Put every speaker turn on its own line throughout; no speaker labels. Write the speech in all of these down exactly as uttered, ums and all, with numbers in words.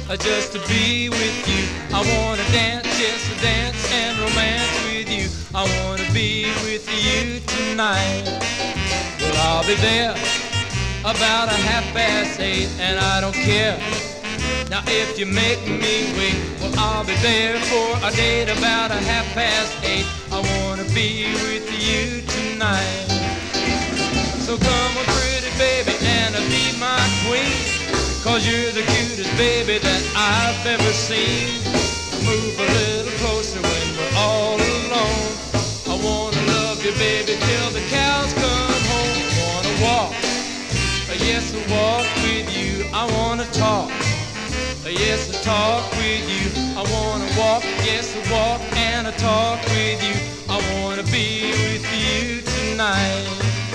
uh, just to be with you. I wanna dance, yes, dance and romance with you. I wanna be with you tonight. Well, I'll be there about a half past eight, and I don't care. Now if you make me wait, well, I'll be there for a date about a half past eight. I wanna be with you tonight. So come on, pretty baby, and be my queen, 'cause you're the cutest baby that I've ever seen. Move a little closer when we're all alone. I wanna love you, baby, till the cows come home. Wanna walk, yes, I walk with you. I wanna talk, yes, I talk with you. I wanna walk, yes, I walk and I talk with you. I wanna be with you tonight.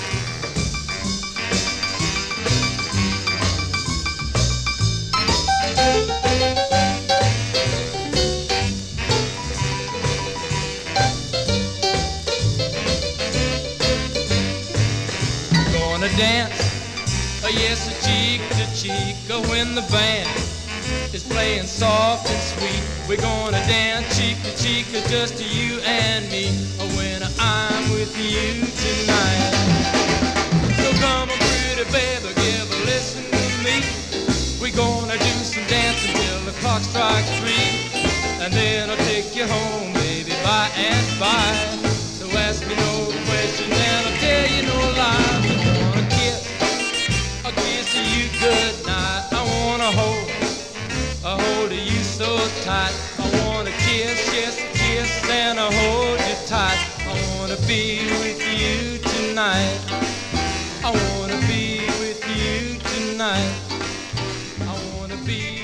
Gonna dance, oh yes, cheek to cheek, oh, when the band is playing soft and sweet. We're gonna dance cheek to cheek, just you and me, oh, when I'm with you tonight. So come on, pretty baby, give a listen to me. We're gonna do some dancing till the clock strikes three, and then I'll take you home, baby, by and by. So ask me no questions and I'll tell you no lies. I wanna kiss, I'll kiss you good night. I wanna hold, I hold you so tight. I wanna kiss, yes, kiss, and I hold you tight. I wanna be with you tonight. I wanna be with you tonight. I wanna be